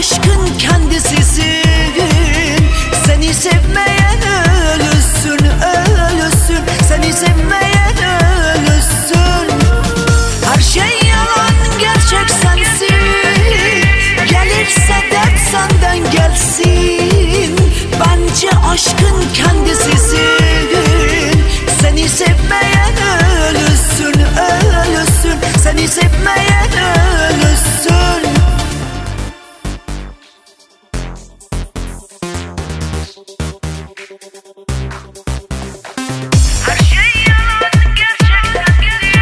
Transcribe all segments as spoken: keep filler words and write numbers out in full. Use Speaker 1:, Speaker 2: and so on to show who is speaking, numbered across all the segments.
Speaker 1: aşkın kendisisin. Seni sevmeyen ölürsün, ölürsün. Seni sevmeyen ölürsün. Her şey yalan, gerçek sensin. Gelirse dert senden gelsin. Bence aşkın kendisisin. Seni sevmeyen ölürsün, ölürsün. Seni sevmeyen ölürsün. Her şey yalan, gerçek sensin.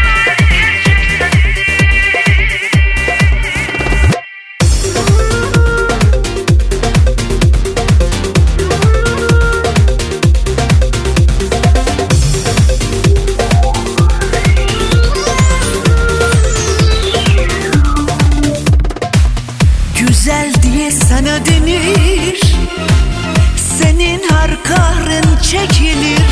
Speaker 1: Güzel diye sana denir, senin her kahrın çekilir.